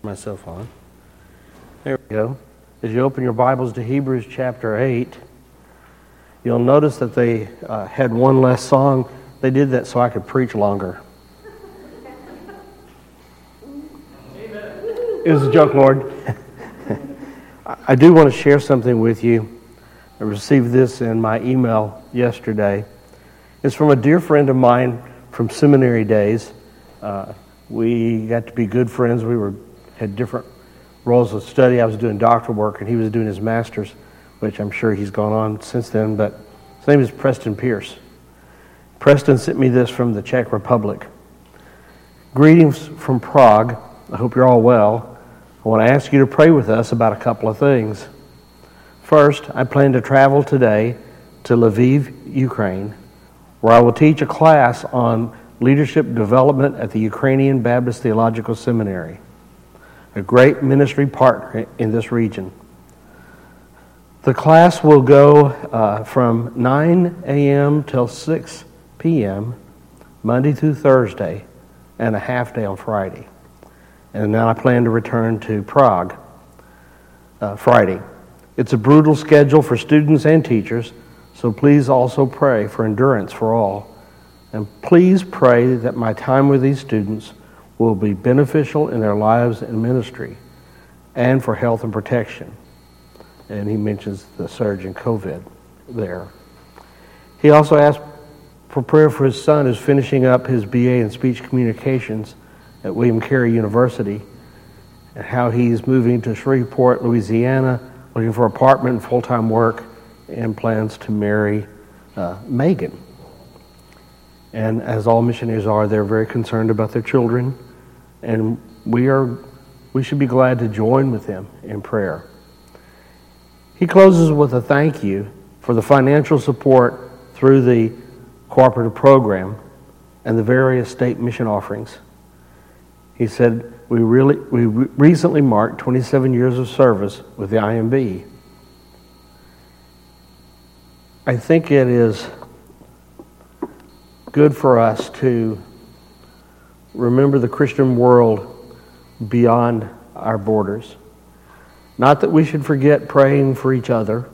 Myself on. There we go. As you open your Bibles to Hebrews chapter 8, you'll notice that they had one less song. They did that so I could preach longer. It was a joke, Lord. I do want to share something with you. I received this in my email yesterday. It's from a dear friend of mine from seminary days. We got to be good friends. We had different roles of study. I was doing doctoral work, and he was doing his master's, which I'm sure he's gone on since then. But his name is Preston Pierce. Preston sent me this from the Czech Republic. Greetings from Prague. I hope you're all well. I want to ask you to pray with us about a couple of things. First, I plan to travel today to Lviv, Ukraine, where I will teach a class on leadership development at the Ukrainian Baptist Theological Seminary, a great ministry partner in this region. The class will go from 9 a.m. till 6 p.m., Monday through Thursday, and a half day on Friday. And then I plan to return to Prague Friday. It's a brutal schedule for students and teachers, so please also pray for endurance for all. And please pray that my time with these students will be beneficial in their lives and ministry, and for health and protection. And he mentions the surge in COVID there. He also asked for prayer for his son who's finishing up his BA in Speech Communications at William Carey University, and how he's moving to Shreveport, Louisiana, looking for apartment and full-time work, and plans to marry Megan. And as all missionaries are, they're very concerned about their children, and we should be glad to join with them in prayer. He closes with a thank you for the financial support through the cooperative program and the various state mission offerings. He said, we recently marked 27 years of service with the IMB. I think it is good for us to remember the Christian world beyond our borders. Not that we should forget praying for each other,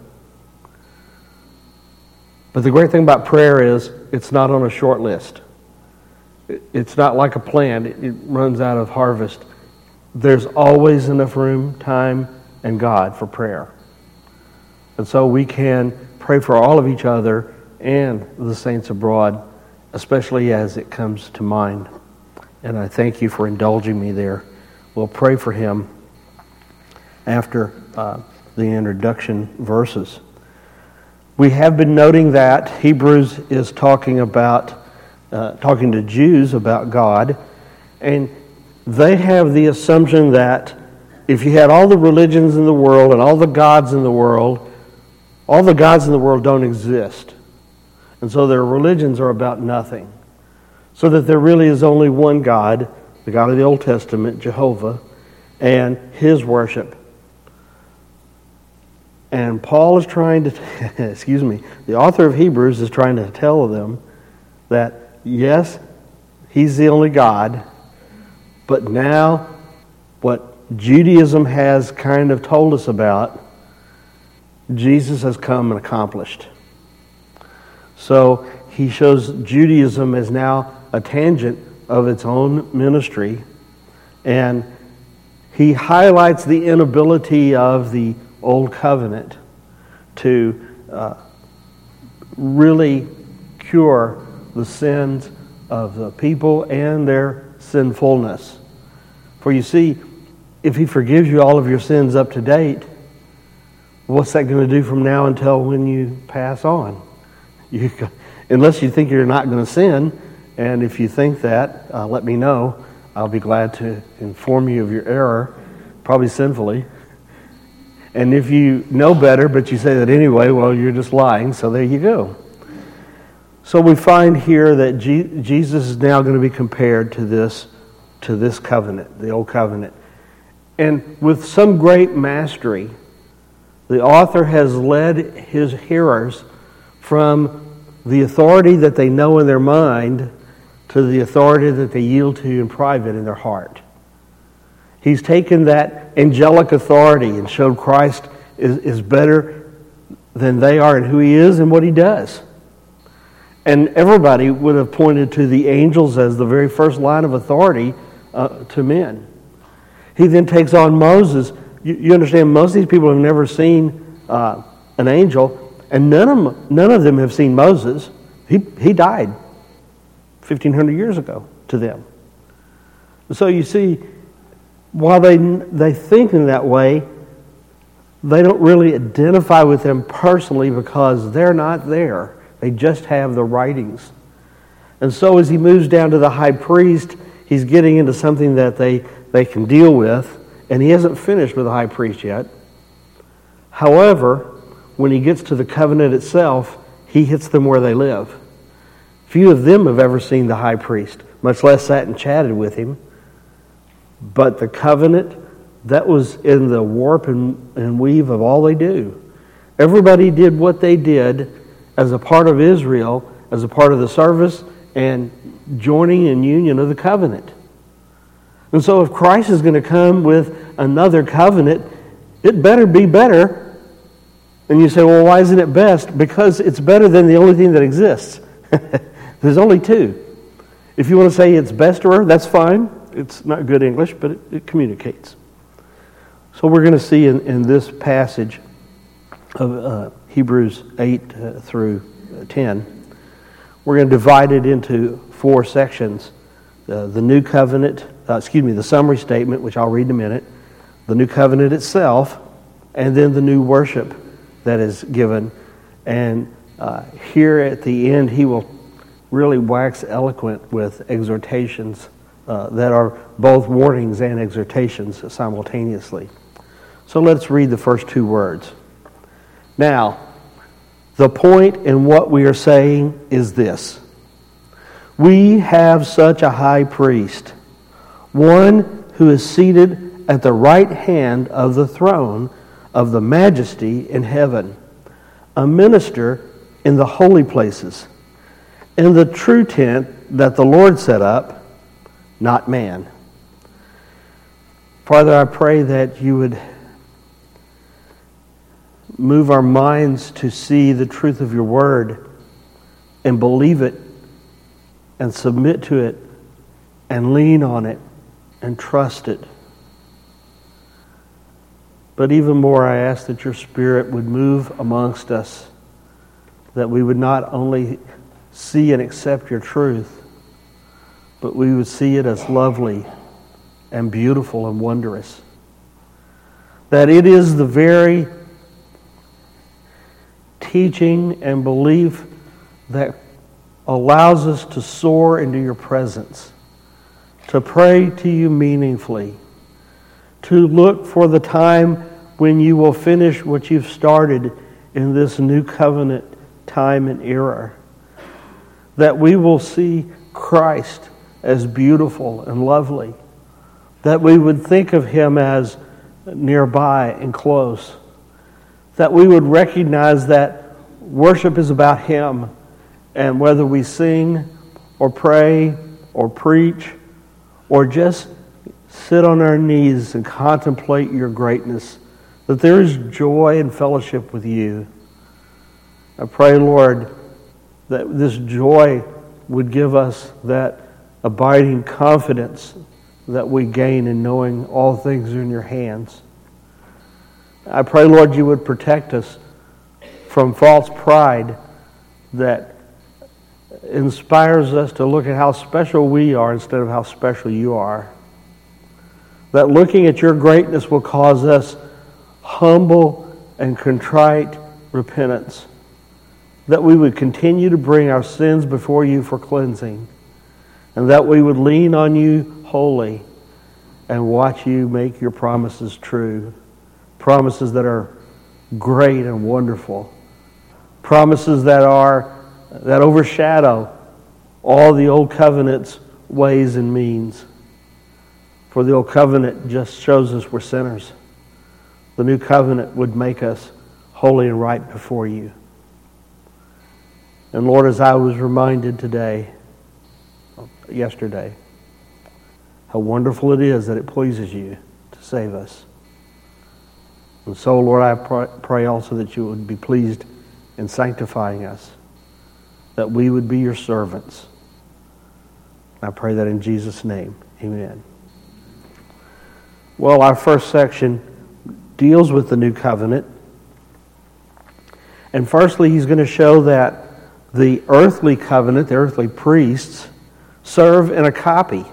but the great thing about prayer is it's not on a short list. It's not like a plant. It runs out of harvest. There's always enough room, time, and God for prayer. And so we can pray for all of each other and the saints abroad, especially as it comes to mind. And I thank you for indulging me there. We'll pray for him after the introduction verses. We have been noting that Hebrews is talking to Jews about God, and they have the assumption that if you had all the religions in the world and all the gods in the world don't exist. And so their religions are about nothing. So that there really is only one God, the God of the Old Testament, Jehovah, and his worship. And Paul is trying to, the author of Hebrews is trying to tell them that, yes, he's the only God, but now what Judaism has kind of told us about, Jesus has come and accomplished. So he shows Judaism as now a tangent of its own ministry, and he highlights the inability of the Old Covenant to really cure the sins of the people and their sinfulness. For you see, if he forgives you all of your sins up to date, what's that going to do from now until when you pass on? Unless you think you're not going to sin, and if you think that, let me know. I'll be glad to inform you of your error, probably sinfully. And if you know better, but you say that anyway, well, you're just lying, so there you go. So we find here that Jesus is now going to be compared to this covenant, the Old Covenant. And with some great mastery, the author has led his hearers from the authority that they know in their mind to the authority that they yield to in private in their heart. He's taken that angelic authority and showed Christ is better than they are in who he is and what he does. And everybody would have pointed to the angels as the very first line of authority to men. He then takes on Moses. You understand, most of these people have never seen an angel, and none of them have seen Moses. He died 1,500 years ago to them. So you see, while they think in that way, they don't really identify with them personally because they're not there. They just have the writings. And so as he moves down to the high priest, he's getting into something that they can deal with, and he hasn't finished with the high priest yet. However, when he gets to the covenant itself, he hits them where they live. Few of them have ever seen the high priest, much less sat and chatted with him. But the covenant, that was in the warp and weave of all they do. Everybody did what they did as a part of Israel, as a part of the service, and joining in union of the covenant. And so if Christ is going to come with another covenant, it better be better. And you say, well, why isn't it best? Because it's better than the only thing that exists. There's only two. If you want to say it's besterer, that's fine. It's not good English, but it communicates. So we're going to see in this passage of Hebrews 8 through 10, we're going to divide it into 4 sections. The new covenant, the summary statement, which I'll read in a minute, the new covenant itself, and then the new worship that is given. And here at the end, he will really wax eloquent with exhortations that are both warnings and exhortations simultaneously. So let's read the first 2 words. Now, the point in what we are saying is this. We have such a high priest, one who is seated at the right hand of the throne of the majesty in heaven, a minister in the holy places, in the true tent that the Lord set up, not man. Father, I pray that you would move our minds to see the truth of your word and believe it and submit to it and lean on it and trust it. But even more, I ask that your Spirit would move amongst us, that we would not only see and accept your truth, but we would see it as lovely and beautiful and wondrous. That it is the very teaching and belief that allows us to soar into your presence, to pray to you meaningfully, to look for the time when you will finish what you've started in this new covenant time and era, that we will see Christ as beautiful and lovely, that we would think of him as nearby and close, that we would recognize that worship is about him, and whether we sing or pray or preach or just sit on our knees and contemplate your greatness, that there is joy and fellowship with you. I pray, Lord, that this joy would give us that abiding confidence that we gain in knowing all things are in your hands. I pray, Lord, you would protect us from false pride that inspires us to look at how special we are instead of how special you are. That looking at your greatness will cause us humble and contrite repentance. That we would continue to bring our sins before you for cleansing. And that we would lean on you wholly and watch you make your promises true. Promises that are great and wonderful. Promises that overshadow all the old covenant's ways and means. For the old covenant just shows us we're sinners. The new covenant would make us holy and right before you. And Lord, as I was reminded yesterday, how wonderful it is that it pleases you save us. And so, Lord, I pray also that you would be pleased in sanctifying us, that we would be your servants. I pray that in Jesus' name. Amen. Well, our first section deals with the new covenant. And firstly, he's going to show that the earthly covenant, the earthly priests, serve in a copy.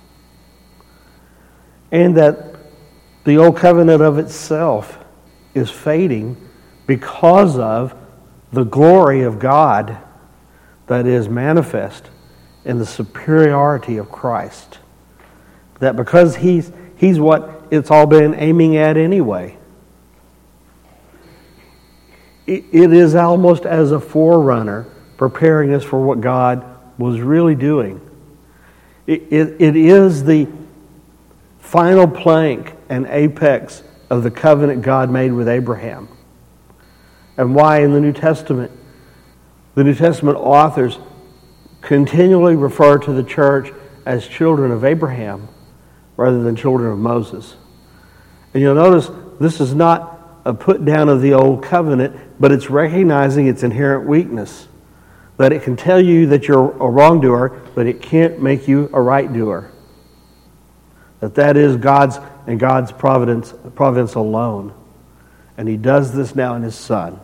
And that the old covenant of itself is fading because of the glory of God that is manifest in the superiority of Christ. That because he's what it's all been aiming at anyway. It is almost as a forerunner preparing us for what God was really doing. It is the final plank and apex of the covenant God made with Abraham. And why in the New Testament authors continually refer to the church as children of Abraham rather than children of Moses. And you'll notice this is not a put down of the old covenant, but it's recognizing its inherent weakness. That it can tell you that you're a wrongdoer, but it can't make you a right doer. That is God's and God's providence alone. And he does this now in his Son.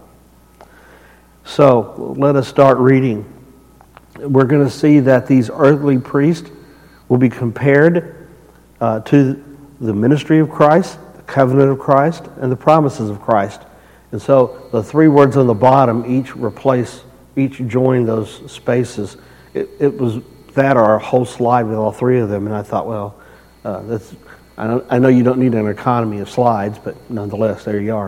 So let us start reading. We're going to see that these earthly priests will be compared to the ministry of Christ, the covenant of Christ, and the promises of Christ. And so the three words on the bottom each join those spaces. It was that or a whole slide with all three of them, and I thought, well, I know you don't need an economy of slides, but nonetheless, there you are.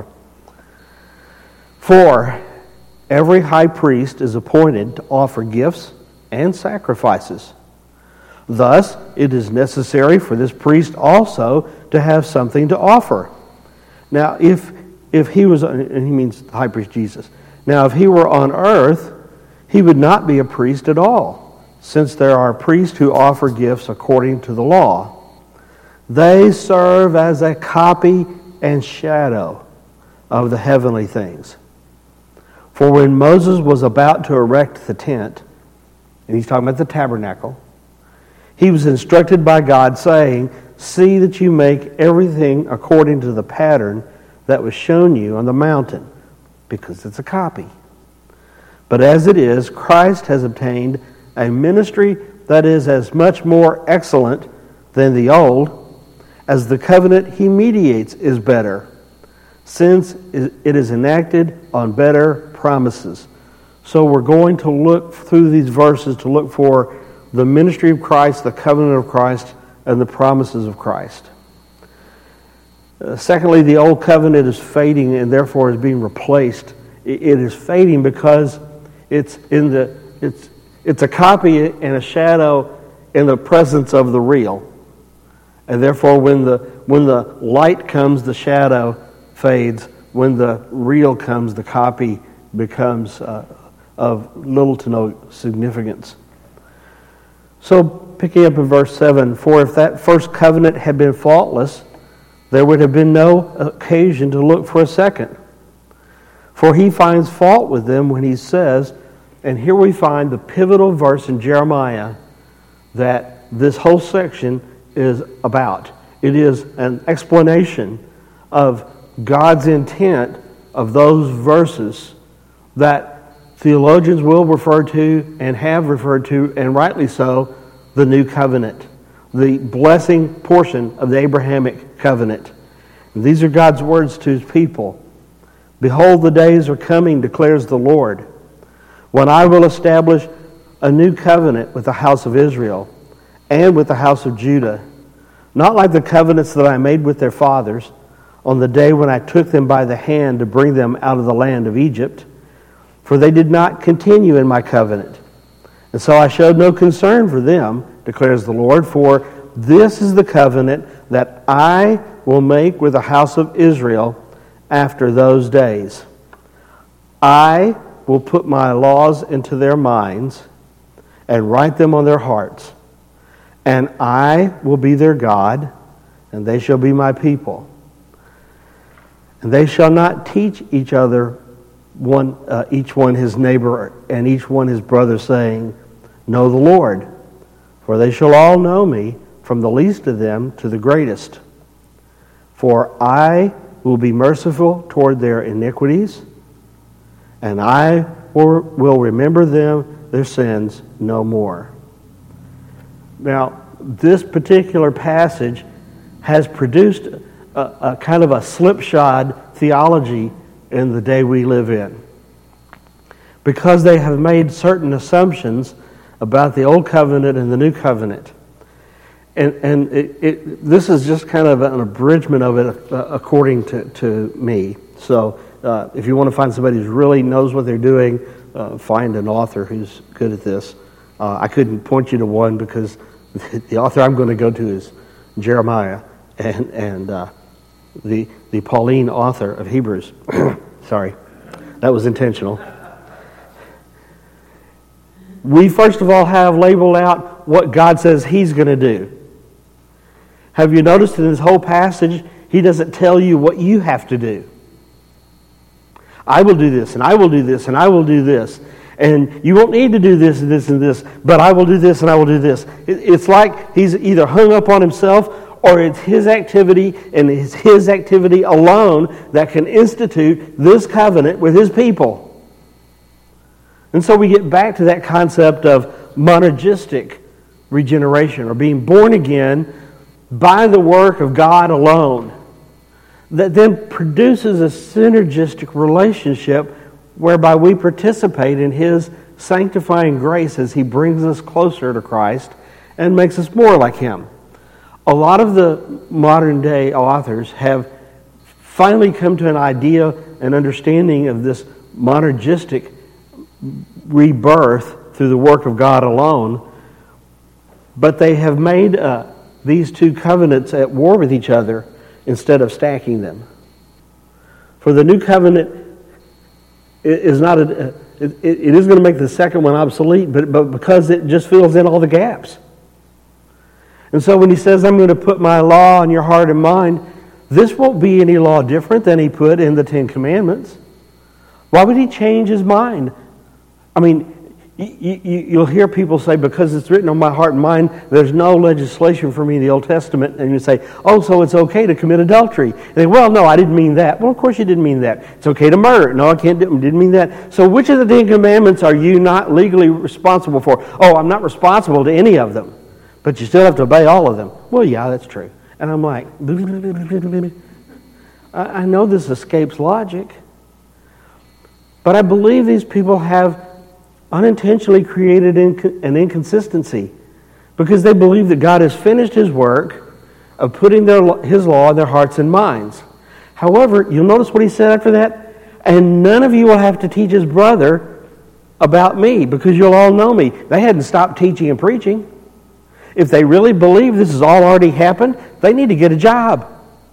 For every high priest is appointed to offer gifts and sacrifices. Thus, it is necessary for this priest also to have something to offer. Now, if he was, and he means the high priest Jesus. Now, if he were on earth, he would not be a priest at all, since there are priests who offer gifts according to the law. They serve as a copy and shadow of the heavenly things. For when Moses was about to erect the tent, and he's talking about the tabernacle, he was instructed by God, saying, "See that you make everything according to the pattern that was shown you on the mountain," because it's a copy. But as it is, Christ has obtained a ministry that is as much more excellent than the old, as the covenant he mediates is better, since it is enacted on better promises. So we're going to look through these verses to look for the ministry of Christ, the covenant of Christ, and the promises of Christ. Secondly, the old covenant is fading and therefore is being replaced. It is fading because it's a copy and a shadow in the presence of the real. And therefore, when the light comes, the shadow fades. When the real comes, the copy becomes of little to no significance. So, picking up in verse 7, for if that first covenant had been faultless, there would have been no occasion to look for a second. For he finds fault with them when he says, and here we find the pivotal verse in Jeremiah that this whole section is about. It is an explanation of God's intent of those verses that theologians will refer to and have referred to, and rightly so, the new covenant, the blessing portion of the Abrahamic covenant. And these are God's words to his people. Behold, the days are coming, declares the Lord, when I will establish a new covenant with the house of Israel and with the house of Judah, not like the covenants that I made with their fathers on the day when I took them by the hand to bring them out of the land of Egypt, for they did not continue in my covenant. And so I showed no concern for them, declares the Lord, for this is the covenant that I will make with the house of Israel after those days. I will put my laws into their minds and write them on their hearts. And I will be their God, and they shall be my people. And they shall not teach each other, each one his neighbor and each one his brother, saying, Know the Lord, for they shall all know me, from the least of them to the greatest. For I will be merciful toward their iniquities, and I will remember their sins no more. Now, this particular passage has produced a kind of a slipshod theology in the day we live in, because they have made certain assumptions about the Old Covenant and the New Covenant. And this is just kind of an abridgment of it according to me. So if you want to find somebody who really knows what they're doing, find an author who's good at this. I couldn't point you to one because the author I'm going to go to is Jeremiah and the Pauline author of Hebrews. Sorry, that was intentional. We first of all have labeled out what God says He's going to do. Have you noticed in this whole passage, He doesn't tell you what you have to do. I will do this, and I will do this, and I will do this. And you won't need to do this and this and this, but I will do this and I will do this. It's like He's either hung up on Himself, or it's His activity, and it's His activity alone that can institute this covenant with His people. And so we get back to that concept of monergistic regeneration, or being born again by the work of God alone, that then produces a synergistic relationship whereby we participate in His sanctifying grace as He brings us closer to Christ and makes us more like Him. A lot of the modern day authors have finally come to an idea and understanding of this monergistic rebirth through the work of God alone, but they have made these two covenants at war with each other instead of stacking them. For the new covenant is not it is going to make the second one obsolete, but because it just fills in all the gaps. And so when He says, I'm going to put my law in your heart and mind, this won't be any law different than He put in the Ten Commandments. Why would He change His mind? I mean, you'll hear people say, because it's written on my heart and mind, there's no legislation for me in the Old Testament. And you say, oh, so it's okay to commit adultery. And they, well, no, I didn't mean that. Well, of course you didn't mean that. It's okay to murder. No, I didn't mean that. So which of the Ten Commandments are you not legally responsible for? Oh, I'm not responsible to any of them. But you still have to obey all of them. Well, yeah, that's true. And I'm like, I know this escapes logic. But I believe these people have unintentionally created an inconsistency, because they believe that God has finished His work of putting His law in their hearts and minds. However, you'll notice what He said after that, and none of you will have to teach his brother about me, because you'll all know me. They hadn't stopped teaching and preaching. If they really believe this has all already happened, they need to get a job.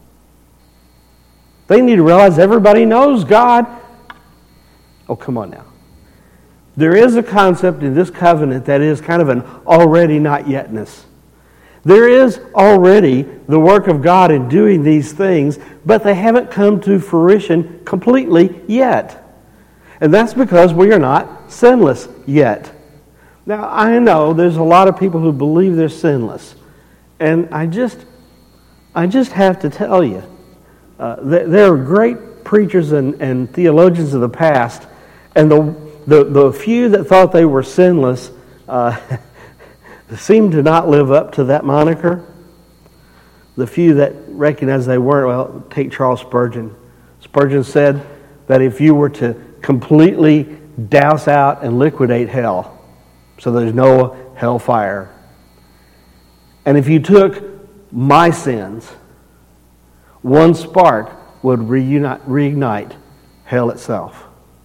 They need to realize everybody knows God. Oh, come on now. There is a concept in this covenant that is kind of an already not yetness. There is already the work of God in doing these things, but they haven't come to fruition completely yet. And that's because we are not sinless yet. Now, I know there's a lot of people who believe they're sinless. And I just have to tell you, there are great preachers and theologians of the past, and the few that thought they were sinless seemed to not live up to that moniker. The few that recognized they weren't, well, take Charles Spurgeon. Spurgeon said that if you were to completely douse out and liquidate hell, so there's no hellfire, and if you took my sins, one spark would reignite hell itself.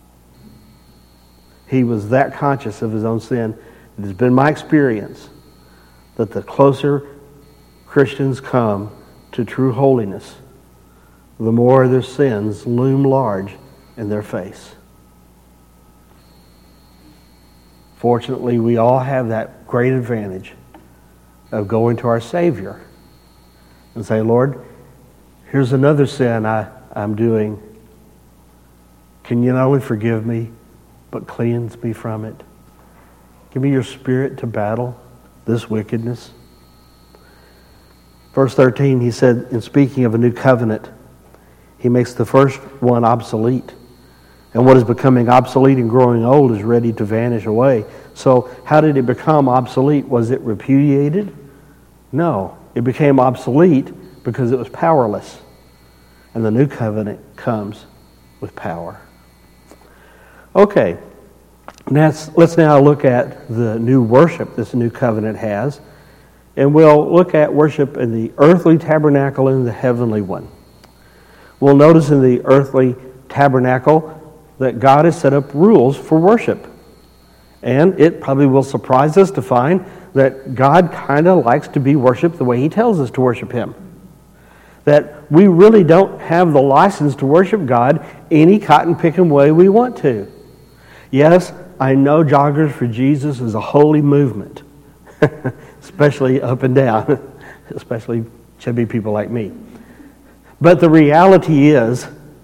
He was that conscious of his own sin. It has been my experience that the closer Christians come to true holiness, the more their sins loom large in their face. Fortunately, we all have that great advantage of going to our Savior and say, Lord, here's another sin I'm doing. Can you not only forgive me, but cleanse me from it? Give me your Spirit to battle this wickedness. Verse 13, he said, in speaking of a new covenant, he makes the first one obsolete. And what is becoming obsolete and growing old is ready to vanish away. So how did it become obsolete? Was it repudiated? No. It became obsolete because it was powerless. And the new covenant comes with power. Okay. Let's now look at the new worship this new covenant has. And we'll look at worship in the earthly tabernacle and the heavenly one. We'll notice in the earthly tabernacle that God has set up rules for worship. And it probably will surprise us to find that God kind of likes to be worshiped the way He tells us to worship Him. That we really don't have the license to worship God any cotton-picking way we want to. Yes, I know Joggers for Jesus is a holy movement, especially up and down, especially chubby people like me. But the reality is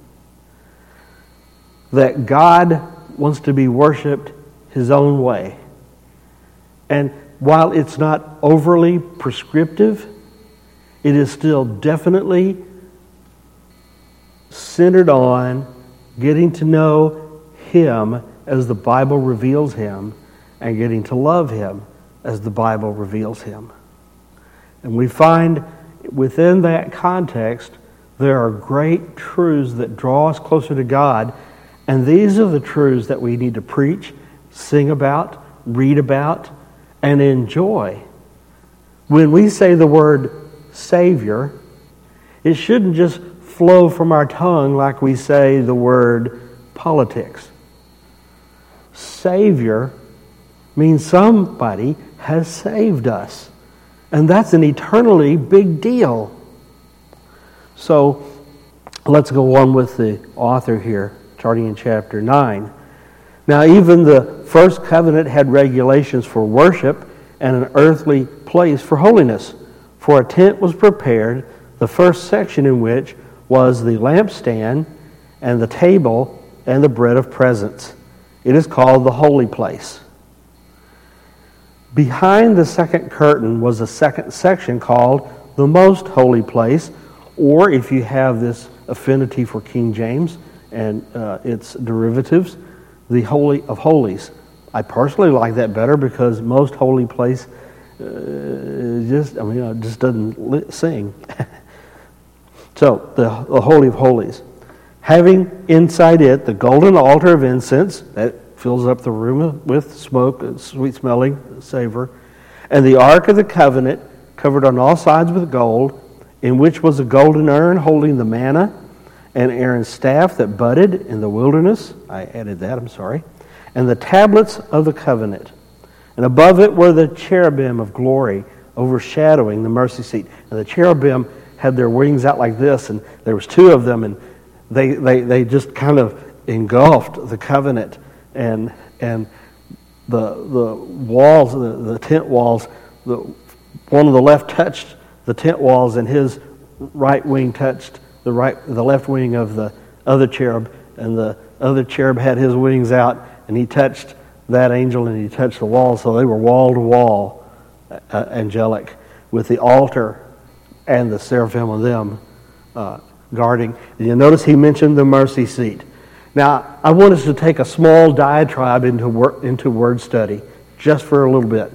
that God wants to be worshipped His own way. And while it's not overly prescriptive, it is still definitely centered on getting to know Him as the Bible reveals Him and getting to love Him as the Bible reveals Him. And we find within that context there are great truths that draw us closer to God. And these are the truths that we need to preach, sing about, read about, and enjoy. When we say the word Savior, it shouldn't just flow from our tongue like we say the word politics. Savior means somebody has saved us. And that's an eternally big deal. So let's go on with the author here, starting in chapter 9. Now, even the first covenant had regulations for worship and an earthly place for holiness. For a tent was prepared, the first section in which was the lampstand and the table and the bread of presence. It is called the holy place. Behind the second curtain was a second section called the most holy place, or if you have this affinity for King James and its derivatives, the Holy of Holies. I personally like that better because most holy place just doesn't sing. So, the Holy of Holies. Having inside it the golden altar of incense that fills up the room with smoke, sweet-smelling savor, and the Ark of the Covenant covered on all sides with gold, in which was a golden urn holding the manna, and Aaron's staff that budded in the wilderness. I added that, I'm sorry. And the tablets of the covenant. And above it were the cherubim of glory overshadowing the mercy seat. And the cherubim had their wings out like this, and there was two of them, and they just kind of engulfed the covenant. And the walls, the tent walls, one on the left touched the tent walls, and his right wing touched the left wing of the other cherub, and the other cherub had his wings out, and he touched that angel, and he touched the wall, so they were wall to wall angelic, with the altar and the seraphim of them guarding. And you notice he mentioned the mercy seat. Now, I want us to take a small diatribe into word study, just for a little bit.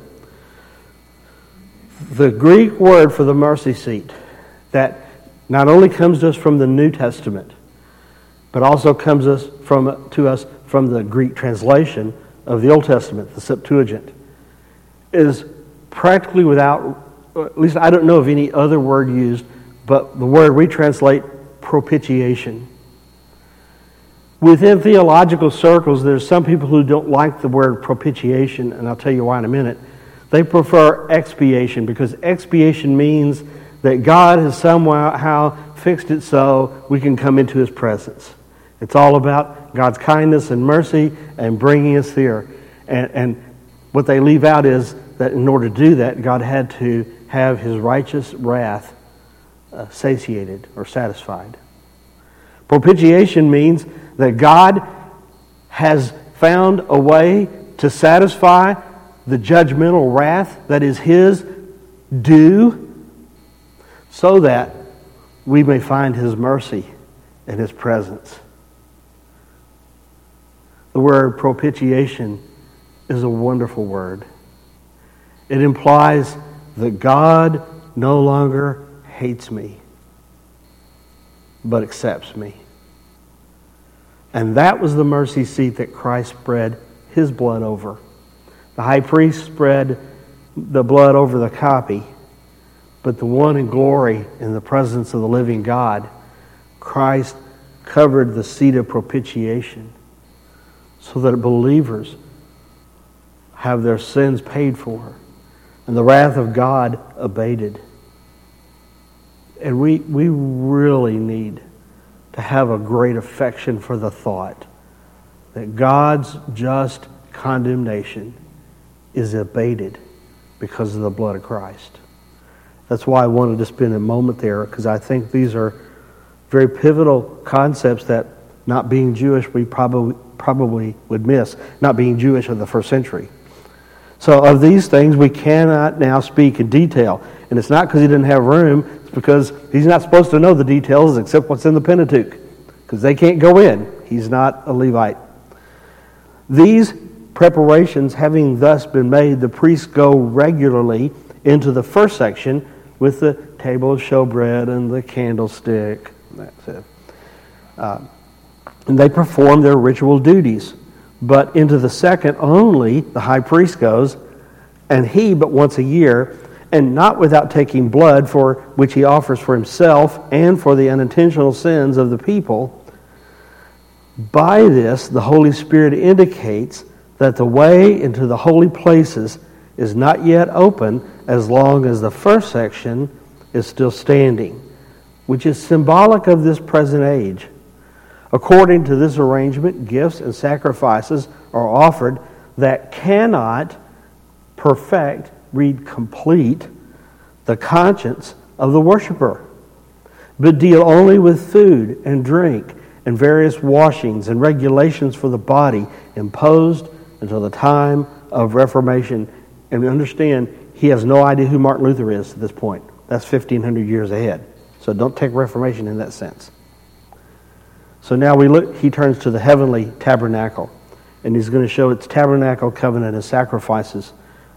The Greek word for the mercy seat that not only comes to us from the New Testament, but also comes to us from the Greek translation of the Old Testament, the Septuagint, is practically without, at least I don't know of any other word used, but the word we translate propitiation. Within theological circles, there's some people who don't like the word propitiation, and I'll tell you why in a minute. They prefer expiation, because expiation means that God has somehow fixed it so we can come into His presence. It's all about God's kindness and mercy and bringing us here. And what they leave out is that in order to do that, God had to have His righteous wrath satiated or satisfied. Propitiation means that God has found a way to satisfy the judgmental wrath that is His due, so that we may find His mercy and His presence. The word propitiation is a wonderful word. It implies that God no longer hates me, but accepts me. And that was the mercy seat that Christ spread His blood over. The high priest spread the blood over the copy, but the one in glory in the presence of the living God, Christ covered the seat of propitiation so that believers have their sins paid for and the wrath of God abated. And we really need to have a great affection for the thought that God's just condemnation is abated because of the blood of Christ. That's why I wanted to spend a moment there, because I think these are very pivotal concepts that, not being Jewish, we probably would miss, not being Jewish in the first century. So of these things, we cannot now speak in detail. And it's not because he didn't have room, it's because he's not supposed to know the details except what's in the Pentateuch, because they can't go in. He's not a Levite. These preparations having thus been made, the priests go regularly into the first section with the table of showbread and the candlestick. That's it. And they perform their ritual duties. But into the second only the high priest goes, and he but once a year, and not without taking blood, for which he offers for himself and for the unintentional sins of the people. By this, the Holy Spirit indicates that the way into the holy places is not yet open as long as the first section is still standing, which is symbolic of this present age. According to this arrangement, gifts and sacrifices are offered that cannot perfect, complete the conscience of the worshiper, but deal only with food and drink and various washings and regulations for the body imposed until the time of Reformation. And understand, he has no idea who Martin Luther is at this point. That's 1,500 years ahead. So don't take Reformation in that sense. So now he turns to the heavenly tabernacle, and he's going to show its tabernacle, covenant, and sacrifices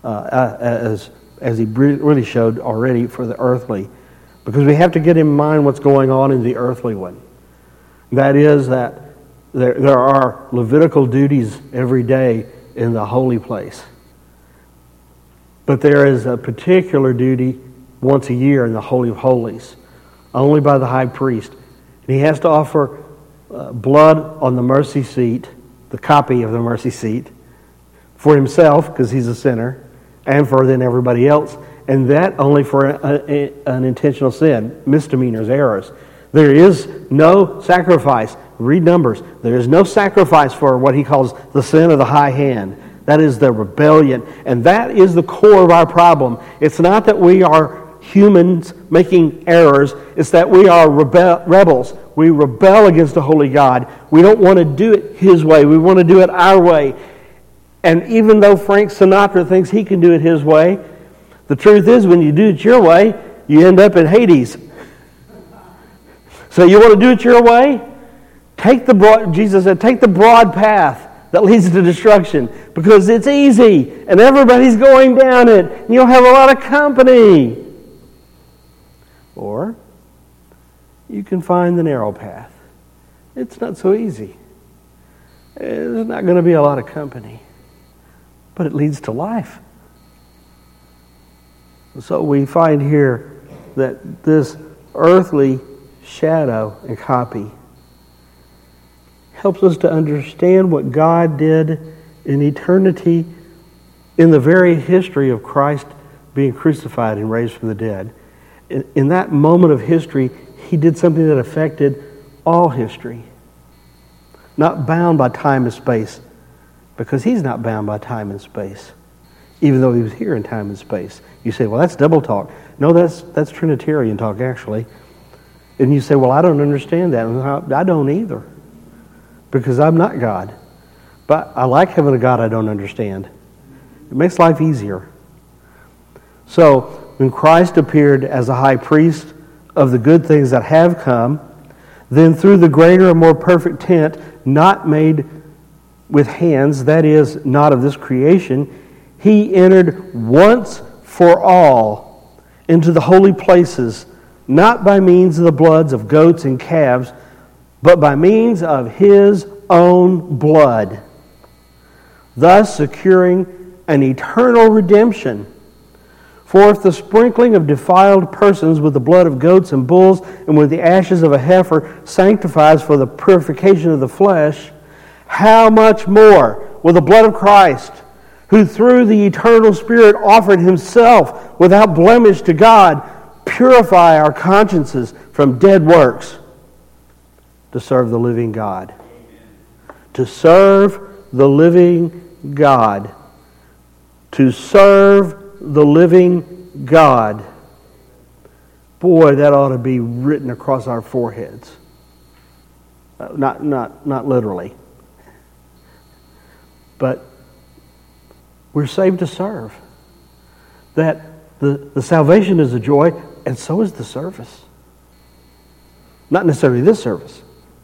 as he really showed already for the earthly. Because we have to get in mind what's going on in the earthly one. That is that there are Levitical duties every day in the holy place. But there is a particular duty once a year in the Holy of Holies, only by the high priest. And he has to offer blood on the mercy seat, the copy of the mercy seat, for himself, because he's a sinner, and for then everybody else. And that only for an intentional sin, misdemeanors, errors. There is no sacrifice. Read Numbers. There is no sacrifice for what he calls the sin of the high hand. That is the rebellion. And that is the core of our problem. It's not that we are humans making errors. It's that we are rebels. We rebel against the holy God. We don't want to do it His way. We want to do it our way. And even though Frank Sinatra thinks he can do it his way, the truth is when you do it your way, you end up in Hades. So you want to do it your way? Jesus said, take the broad path that leads to destruction, because it's easy and everybody's going down it and you'll have a lot of company. Or you can find the narrow path. It's not so easy. There's not going to be a lot of company, but it leads to life. So we find here that this earthly shadow and copy helps us to understand what God did in eternity, in the very history of Christ being crucified and raised from the dead. In that moment of history, He did something that affected all history. Not bound by time and space, because He's not bound by time and space, even though He was here in time and space. You say, well, that's double talk. No, that's Trinitarian talk, actually. And you say, well, I don't understand that. And I don't either, because I'm not God. But I like having a God I don't understand. It makes life easier. So, when Christ appeared as a high priest of the good things that have come, then through the greater and more perfect tent, not made with hands, that is, not of this creation, he entered once for all into the holy places, not by means of the bloods of goats and calves, but by means of his own blood, thus securing an eternal redemption. For if the sprinkling of defiled persons with the blood of goats and bulls and with the ashes of a heifer sanctifies for the purification of the flesh, how much more will the blood of Christ, who through the eternal Spirit offered himself without blemish to God, purify our consciences from dead works to serve the living God. To serve the living God. To serve the living God. Boy, that ought to be written across our foreheads. Not literally. But we're saved to serve. That the salvation is a joy, and so is the service. Not necessarily this service.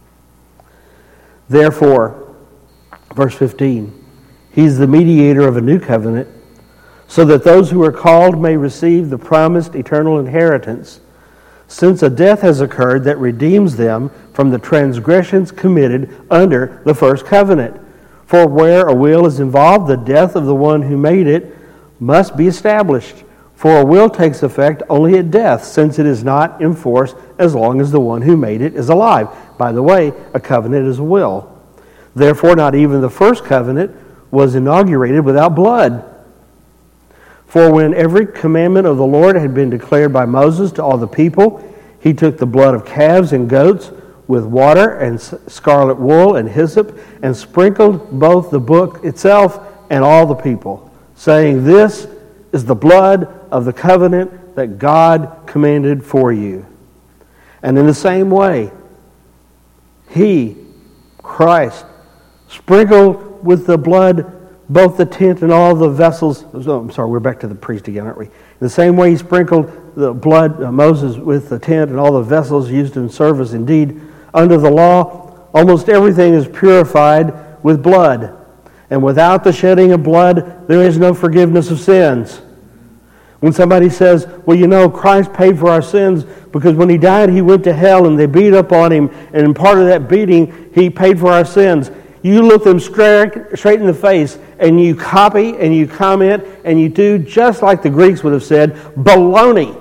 Therefore, verse 15, he's the mediator of a new covenant, so that those who are called may receive the promised eternal inheritance, since a death has occurred that redeems them from the transgressions committed under the first covenant. For where a will is involved, the death of the one who made it must be established. For a will takes effect only at death, since it is not in force as long as the one who made it is alive. By the way, a covenant is a will. Therefore, not even the first covenant was inaugurated without blood. For when every commandment of the Lord had been declared by Moses to all the people, he took the blood of calves and goats with water and scarlet wool and hyssop, and sprinkled both the book itself and all the people, saying, "This is the blood of the covenant that God commanded for you." And in the same way, he, Christ, sprinkled with the blood both the tent and all the vessels. Oh, I'm sorry, we're back to the priest again, aren't we? In the same way he sprinkled the blood, Moses, with the tent and all the vessels used in service. Indeed, under the law, almost everything is purified with blood. And without the shedding of blood, there is no forgiveness of sins. When somebody says, well, you know, Christ paid for our sins because when he died, he went to hell and they beat up on him. And in part of that beating, he paid for our sins. You look them straight in the face and you copy and you comment and you do just like the Greeks would have said, baloney.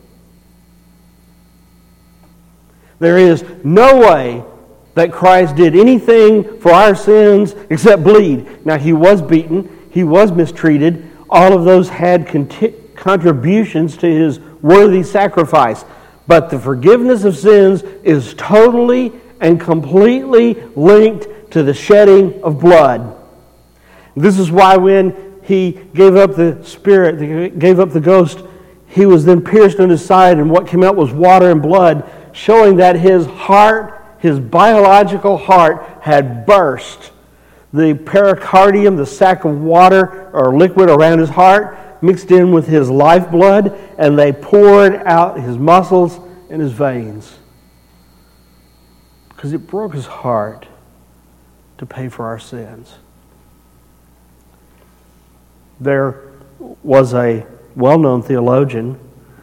There is no way that Christ did anything for our sins except bleed. Now, he was beaten. He was mistreated. All of those had contributions to his worthy sacrifice. But the forgiveness of sins is totally and completely linked to the shedding of blood. This is why when he gave up the Spirit, gave up the ghost, he was then pierced in his side, and what came out was water and blood, showing that his heart, his biological heart, had burst. The pericardium, the sac of water or liquid around his heart, mixed in with his lifeblood, and they poured out his muscles and his veins. Because it broke his heart to pay for our sins. There was a well-known theologian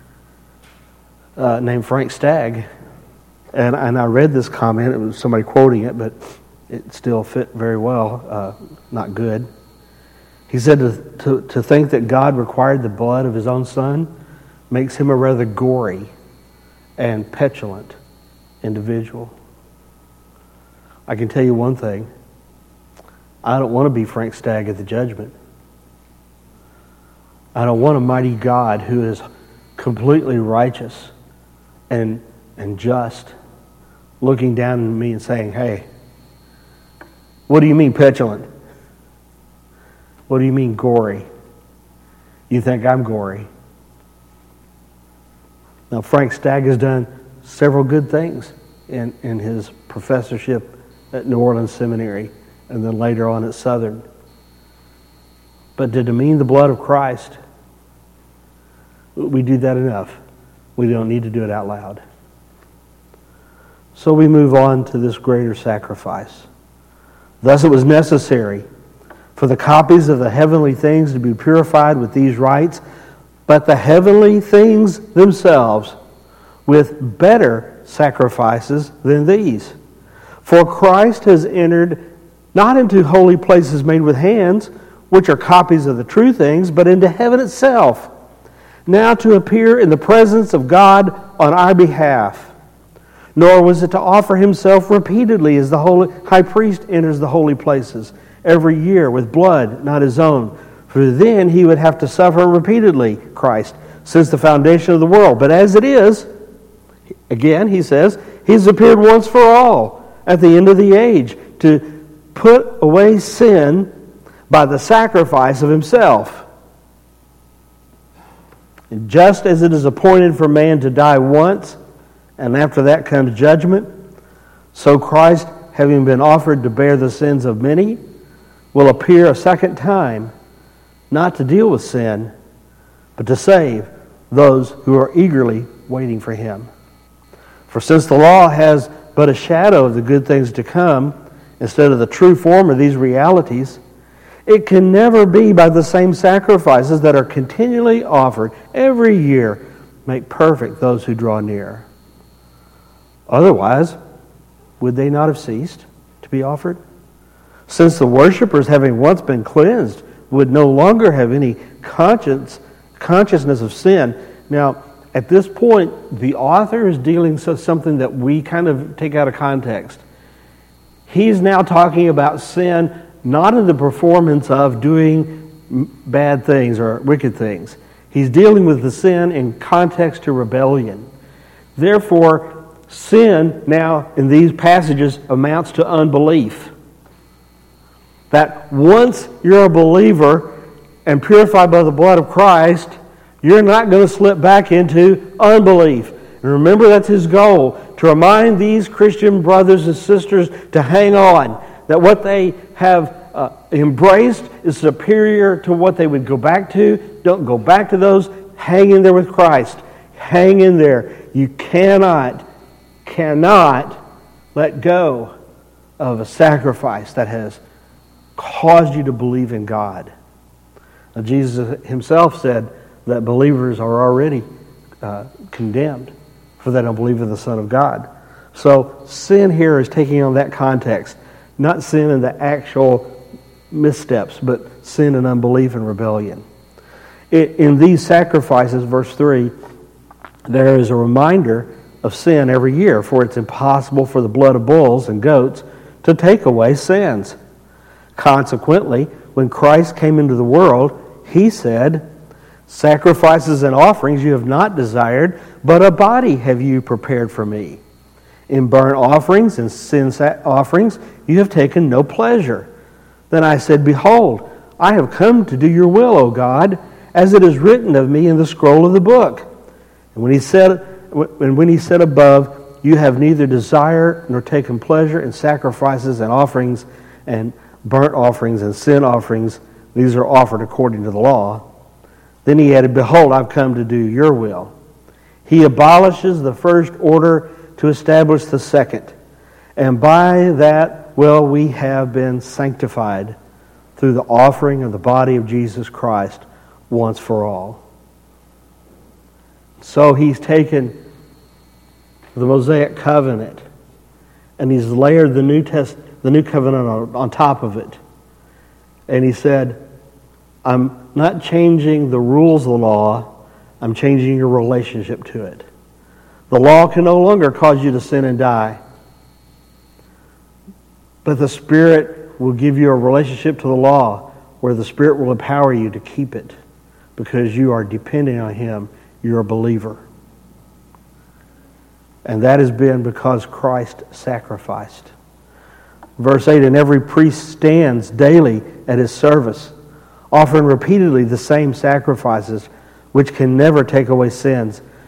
named Frank Stagg, and I read this comment. It was somebody quoting it, but it still fit very well. Not good. He said to think that God required the blood of his own son makes him a rather gory and petulant individual. I can tell you one thing. I don't want to be Frank Stagg at the judgment. I don't want a mighty God who is completely righteous and just looking down at me and saying, hey, what do you mean petulant? What do you mean gory? You think I'm gory? Now, Frank Stagg has done several good things in his professorship at New Orleans Seminary and then later on at Southern. But to demean the blood of Christ, we do that enough. We don't need to do it out loud. So we move on to this greater sacrifice. Thus it was necessary for the copies of the heavenly things to be purified with these rites, but the heavenly things themselves with better sacrifices than these. For Christ has entered not into holy places made with hands, which are copies of the true things, but into heaven itself, now to appear in the presence of God on our behalf. Nor was it to offer himself repeatedly as the holy high priest enters the holy places every year with blood, not his own. For then he would have to suffer repeatedly, Christ, since the foundation of the world. But as it is, again, he says, he's appeared once for all at the end of the age to put away sin by the sacrifice of himself. And just as it is appointed for man to die once, and after that comes judgment, so Christ, having been offered to bear the sins of many, will appear a second time, not to deal with sin, but to save those who are eagerly waiting for him. For since the law has but a shadow of the good things to come, instead of the true form of these realities, it can never be by the same sacrifices that are continually offered every year make perfect those who draw near. Otherwise, would they not have ceased to be offered? Since the worshipers, having once been cleansed, would no longer have any consciousness of sin. Now, at this point, the author is dealing with something that we kind of take out of context. He's now talking about sin, not in the performance of doing bad things or wicked things. He's dealing with the sin in context to rebellion. Therefore, sin now in these passages amounts to unbelief. That once you're a believer and purified by the blood of Christ, you're not going to slip back into unbelief. And remember, that's his goal, to remind these Christian brothers and sisters to hang on, that what they have embraced is superior to what they would go back to. Don't go back to those. Hang in there with Christ. Hang in there. You cannot let go of a sacrifice that has caused you to believe in God. Now, Jesus himself said that believers are already condemned for they don't believe in the Son of God. So sin here is taking on that context. Not sin in the actual missteps, but sin and unbelief and rebellion. In these sacrifices, verse 3, there is a reminder of sin every year, for it's impossible for the blood of bulls and goats to take away sins. Consequently, when Christ came into the world, he said, "Sacrifices and offerings you have not desired, but a body have you prepared for me. In burnt offerings and sin offerings you have taken no pleasure. Then I said, Behold, I have come to do your will, O God, as it is written of me in the scroll of the book." And when he said above, "You have neither desired nor taken pleasure in sacrifices and offerings and burnt offerings and sin offerings, these are offered according to the law." Then he added, "Behold, I've come to do your will." He abolishes the first order to establish the second. And by that will we have been sanctified through the offering of the body of Jesus Christ once for all. So he's taken the Mosaic covenant and he's layered the New covenant on top of it. And he said, I'm not changing the rules of the law, I'm changing your relationship to it. The law can no longer cause you to sin and die. But the Spirit will give you a relationship to the law where the Spirit will empower you to keep it because you are depending on Him. You're a believer. And that has been because Christ sacrificed. Verse 8, and every priest stands daily at his service, offering repeatedly the same sacrifices, which can never take away sins.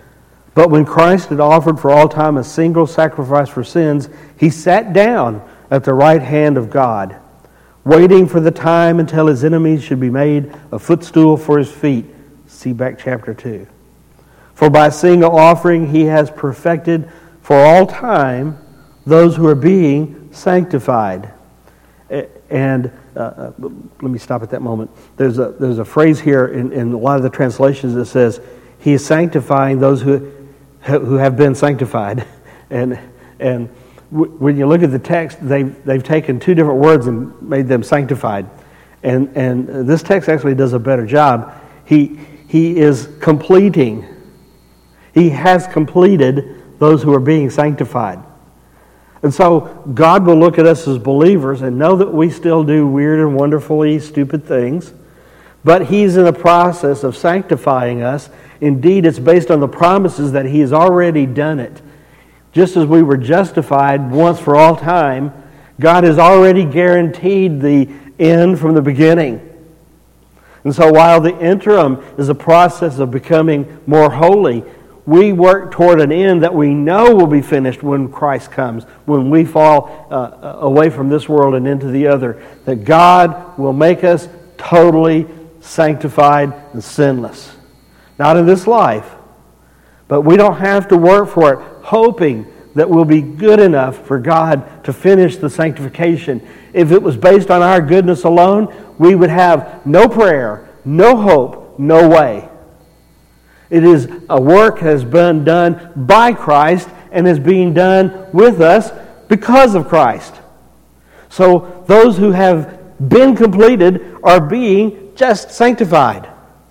But when Christ had offered for all time a single sacrifice for sins, he sat down at the right hand of God, waiting for the time until his enemies should be made a footstool for his feet. See back chapter 2. For by a single offering he has perfected for all time those who are being sanctified. And let me stop at that moment. There's a phrase here in a lot of the translations that says, he is sanctifying those who have been sanctified. And when you look at the text, they've taken two different words and made them sanctified. And this text actually does a better job. He is completing. He has completed those who are being sanctified. And so God will look at us as believers and know that we still do weird and wonderfully stupid things. But He's in the process of sanctifying us. Indeed, it's based on the promises that He has already done it. Just as we were justified once for all time, God has already guaranteed the end from the beginning. And so while the interim is a process of becoming more holy, we work toward an end that we know will be finished when Christ comes, when we fall away from this world and into the other, that God will make us totally sanctified and sinless. Not in this life, but we don't have to work for it, hoping that we'll be good enough for God to finish the sanctification. If it was based on our goodness alone, we would have no prayer, no hope, no way. It is a work that has been done by Christ and is being done with us because of Christ. So those who have been completed are being just sanctified.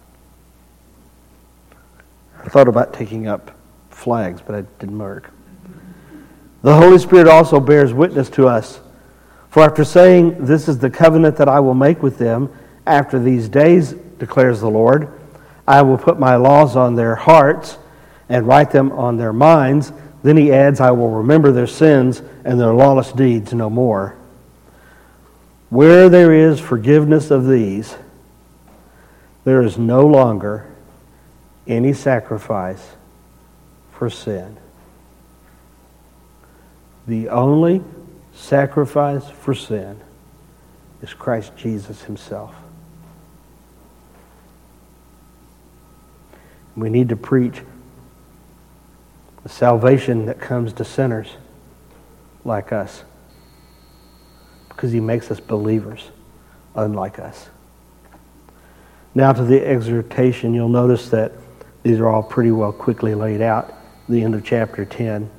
I thought about taking up flags, but it didn't work. The Holy Spirit also bears witness to us. For after saying, "This is the covenant that I will make with them after these days, declares the Lord, I will put my laws on their hearts and write them on their minds." Then he adds, "I will remember their sins and their lawless deeds no more." Where there is forgiveness of these, there is no longer any sacrifice for sin. The only sacrifice for sin is Christ Jesus Himself. We need to preach the salvation that comes to sinners like us, because He makes us believers unlike us. Now to the exhortation, you'll notice that these are all pretty well quickly laid out at the end of chapter 10.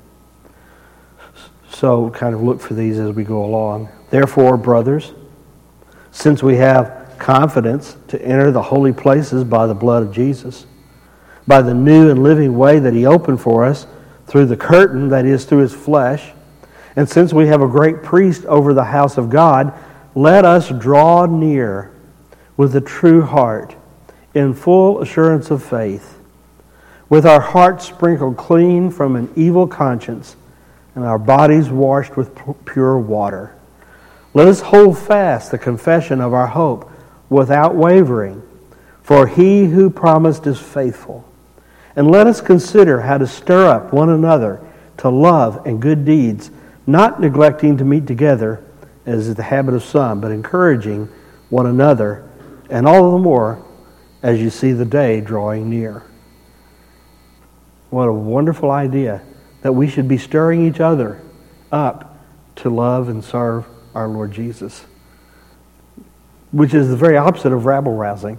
So kind of look for these as we go along. Therefore, brothers, since we have confidence to enter the holy places by the blood of Jesus, by the new and living way that He opened for us through the curtain, that is, through His flesh, and since we have a great priest over the house of God, let us draw near with a true heart, in full assurance of faith, with our hearts sprinkled clean from an evil conscience, and our bodies washed with pure water. Let us hold fast the confession of our hope without wavering, for He who promised is faithful. And let us consider how to stir up one another to love and good deeds, not neglecting to meet together, as is the habit of some, but encouraging one another, and all the more as you see the day drawing near. What a wonderful idea that we should be stirring each other up to love and serve our Lord Jesus, which is the very opposite of rabble-rousing.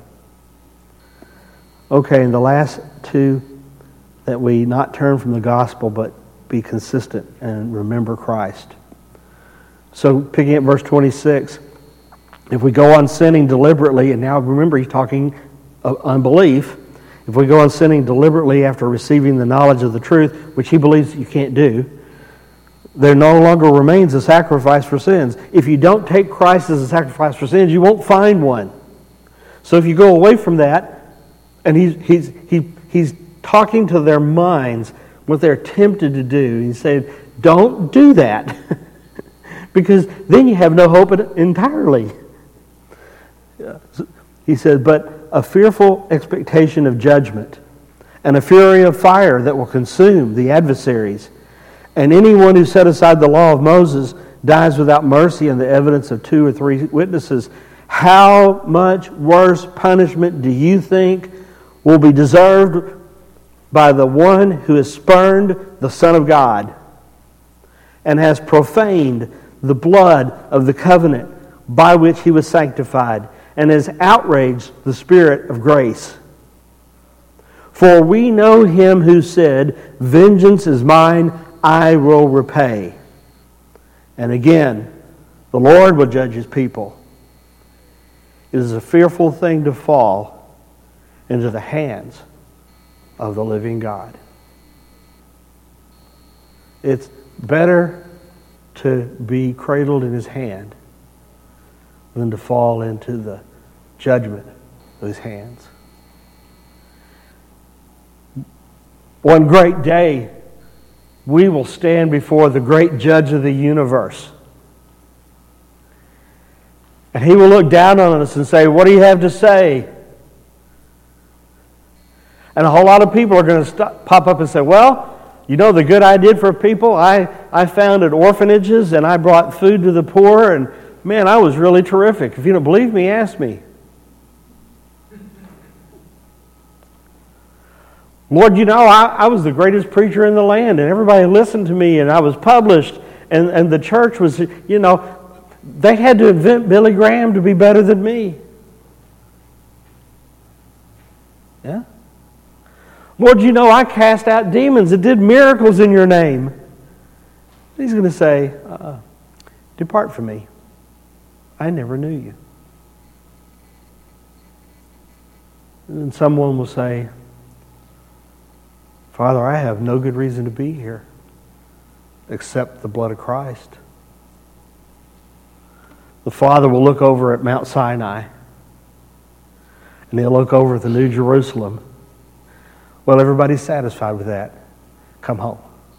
Okay, and the last two, that we not turn from the gospel, but be consistent and remember Christ. So picking up verse 26, if we go on sinning deliberately, and now remember he's talking of unbelief, if we go on sinning deliberately after receiving the knowledge of the truth, which he believes you can't do, there no longer remains a sacrifice for sins. If you don't take Christ as a sacrifice for sins, you won't find one. So if you go away from that, and he's talking to their minds, what they're tempted to do, he said, don't do that, because then you have no hope entirely. He said, but a fearful expectation of judgment and a fury of fire that will consume the adversaries. And anyone who set aside the law of Moses dies without mercy and the evidence of 2 or 3 witnesses. How much worse punishment do you think will be deserved by the one who has spurned the Son of God and has profaned the blood of the covenant by which he was sanctified and has outraged the Spirit of grace? For we know him who said, "Vengeance is mine, I will repay." And again, the Lord will judge his people. It is a fearful thing to fall into the hands of the living God. It's better to be cradled in his hand than to fall into the judgment of his hands. One great day, we will stand before the great judge of the universe. And he will look down on us and say, "What do you have to say?" And a whole lot of people are going to pop up and say, "Well, you know the good I did for people? I founded orphanages and I brought food to the poor, and man, I was really terrific. If you don't believe me, ask me." "Lord, you know, I was the greatest preacher in the land, and everybody listened to me, and I was published, and the church was, you know, they had to invent Billy Graham to be better than me." Yeah? "Lord, you know, I cast out demons and did miracles in your name." He's going to say, "Depart from me. I never knew you." And then someone will say, "Father, I have no good reason to be here except the blood of Christ." The Father will look over at Mount Sinai, and he'll look over at the New Jerusalem. Well, everybody's satisfied with that. Come home.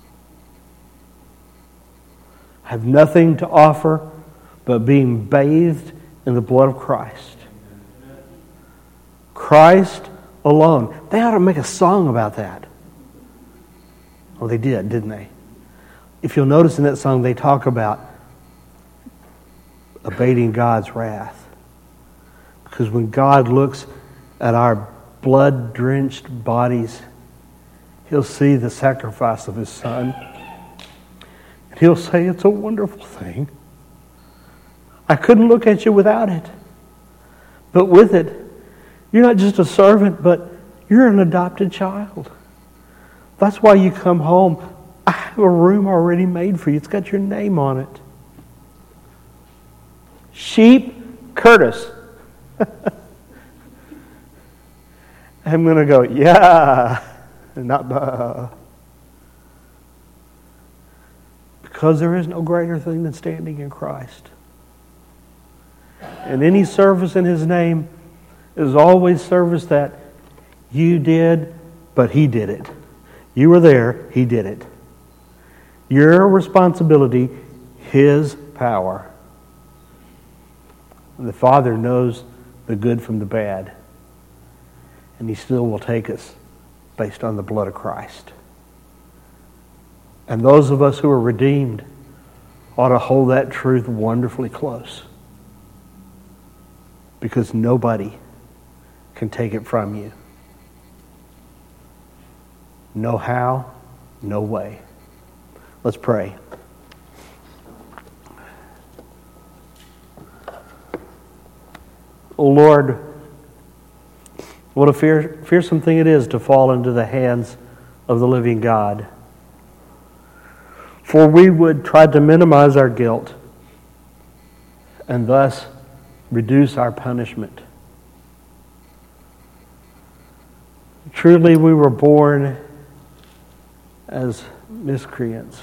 I have nothing to offer but being bathed in the blood of Christ. Christ alone. They ought to make a song about that. Well, they did, didn't they? If you'll notice in that song, they talk about abating God's wrath. Because when God looks at our blood-drenched bodies, he'll see the sacrifice of his Son. And he'll say, "It's a wonderful thing. I couldn't look at you without it. But with it, you're not just a servant, but you're an adopted child. That's why you come home. I have a room already made for you. It's got your name on it. Sheep Curtis." I'm going to go, "Yeah," and not "bah." Because there is no greater thing than standing in Christ. And any service in his name is always service that you did, but he did it. You were there, he did it. Your responsibility, his power. The Father knows the good from the bad. And he still will take us based on the blood of Christ. And those of us who are redeemed ought to hold that truth wonderfully close. Because nobody can take it from you. No how, no way. Let's pray. Oh Lord, what a fearsome thing it is to fall into the hands of the living God. For we would try to minimize our guilt and thus reduce our punishment. Truly, we were born as miscreants,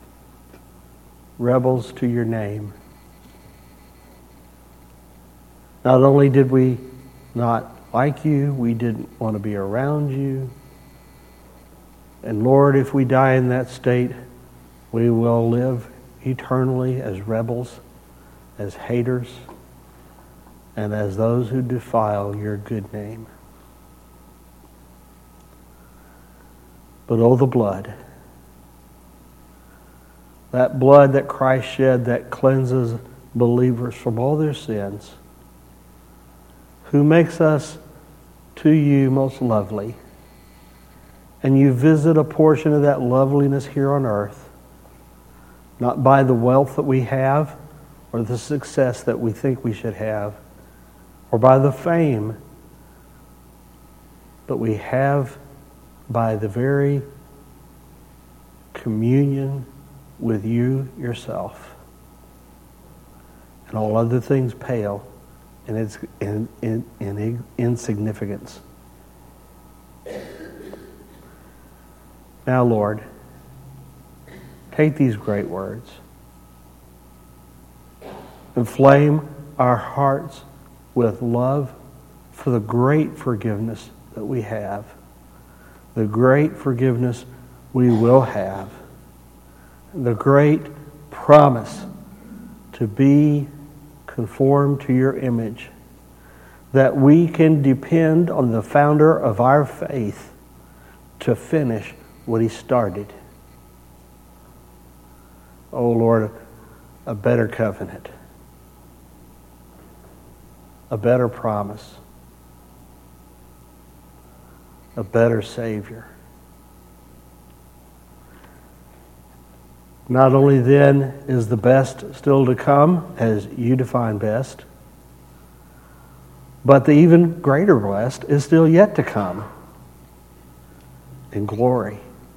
rebels to your name. Not only did we not like you, we didn't want to be around you. And Lord, if we die in that state, we will live eternally as rebels, as haters, and as those who defile your good name. But oh, the blood. That blood that Christ shed that cleanses believers from all their sins, who makes us to you most lovely. And you visit a portion of that loveliness here on earth, not by the wealth that we have or the success that we think we should have or by the fame, but we have by the very communion with you yourself. And all other things pale in its in insignificance. Now, Lord, take these great words, inflame our hearts with love for the great forgiveness that we have, the great forgiveness we will have, the great promise to be conformed to your image, that we can depend on the founder of our faith to finish what he started. Oh Lord, a better covenant, a better promise, a better Savior. Not only then is the best still to come, as you define best, but the even greater blessed is still yet to come in glory.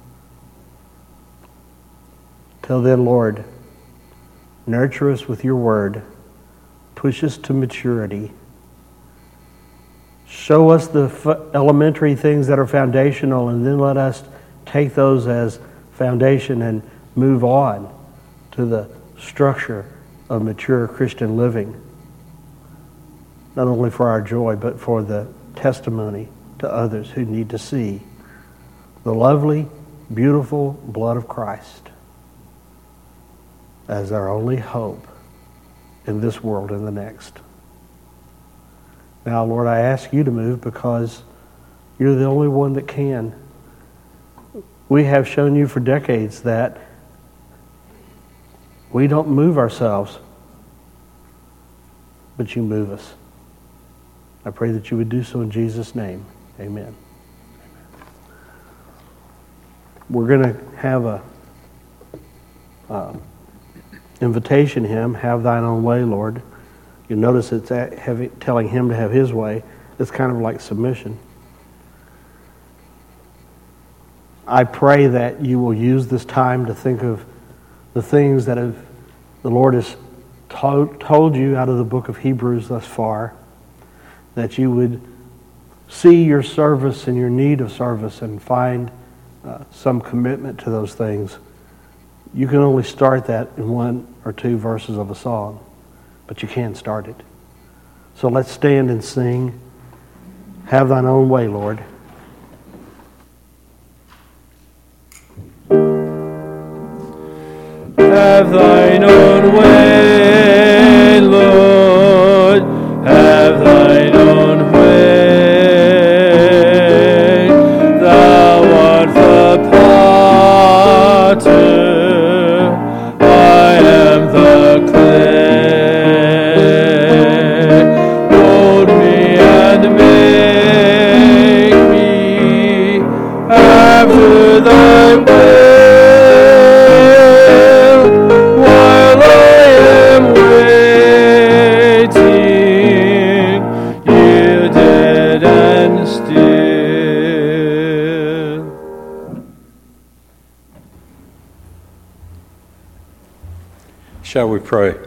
Till then, Lord, nurture us with your word, push us to maturity, show us the elementary things that are foundational, and then let us take those as foundation and move on to the structure of mature Christian living, not only for our joy, but for the testimony to others who need to see the lovely, beautiful blood of Christ as our only hope in this world and the next. Now, Lord, I ask you to move because you're the only one that can. We have shown you for decades that we don't move ourselves, but you move us. I pray that you would do so in Jesus' name. Amen. We're going to have a invitation hymn, Have Thine Own Way, Lord. You notice it's telling him to have his way. It's kind of like submission. I pray that you will use this time to think of the things that the Lord has told you out of the book of Hebrews thus far, that you would see your service and your need of service and find some commitment to those things. You can only start that in one or two verses of a song, but you can start it. So let's stand and sing, Have Thine Own Way, Lord. Have thine own way, Lord, have thine own way. Thou art the potter, I am the clay. Mold me and make me after thy will. Shall we pray?